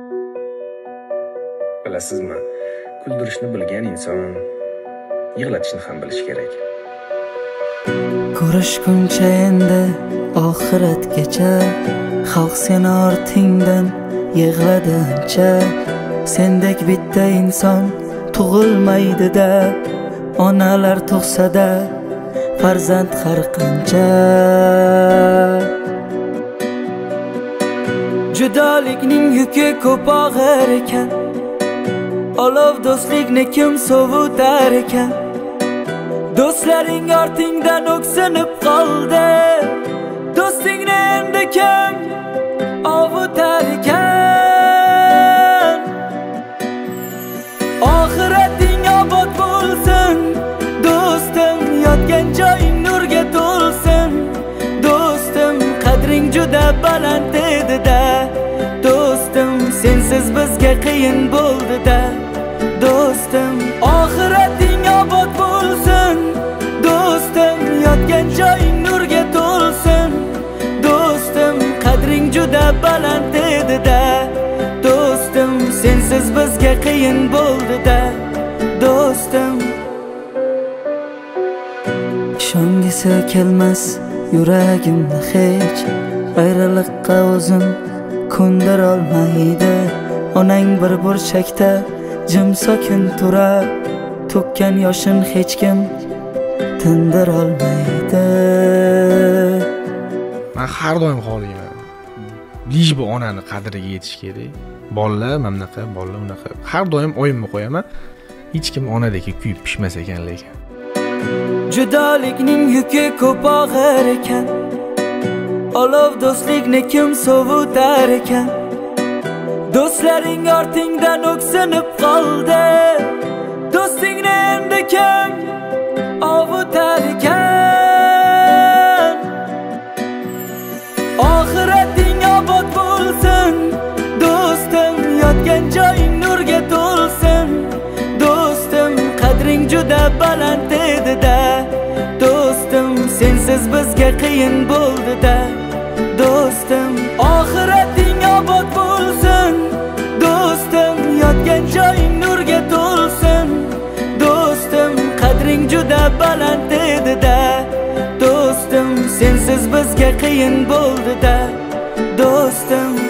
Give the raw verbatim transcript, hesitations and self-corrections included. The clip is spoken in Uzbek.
Bilasizmi, kuldirishni bilgan inson yig'latishni ham bilish kerak. Ko'rishguncha endi oxiratgacha, xalq seni ortingdan yig'ladi ancha. Sendek bitta inson tug'ilmaydi-da, onalar tug'sa-da farzand har qancha. Judolikning yuki ko'p og'ir ekan, olov do'stlikni kim sovutar ekan. Do'stlaring ortingdan o'ksinib qoldi, do'stingni endi kim ovutar ekan. Oxirating obod bo'lsin do'stim, yotgan joying nurga to'lsin do'stim. Qadring juda baland edi-da do'stim, sensiz bizga qiyin bo'ldi-da do'stim. Oxirating obod bo'lsin do'stim, yotgan joying nurga to'lsin do'stim. Qadring juda baland edi-da do'stim, sensiz bizga qiyin bo'ldi-da do'stim. Ishongisi kelmas yuragimni hech, ayriliqqa o'zim ko'ndir olmaydi. Onang bir burchakda jim sokin turar, to'kkan yoshin hech kim tindir olmaydi. Men har doim xohlayman, lish bu onani qadriga yetish kerak. Bolalar mamnaqa, bolalar unaqa. Har doim o'yimni qo'yaman, hech kim onadek kuyib pishmas ekan lekin. Judolikning yuki ko'p og'ir ekan, olov do'stlikni kim sovutar ekan. Do'stlaring ortingdan o'ksinib qoldi, do'stingni endi kim ovutar ekan. Oxirating obod bo'lsin do'stim, yotgan joying nurga to'lsin do'stim. Qadring juda baland edi-da do'stim, sensiz bizga qiyin bo'ldi-da do'stim. Oxirating obod bo'lsin do'stim, yotgan joying nurga to'lsin do'stim. Qadring juda baland edi-da do'stim, sensiz bizga qiyin bo'ldi-da do'stim.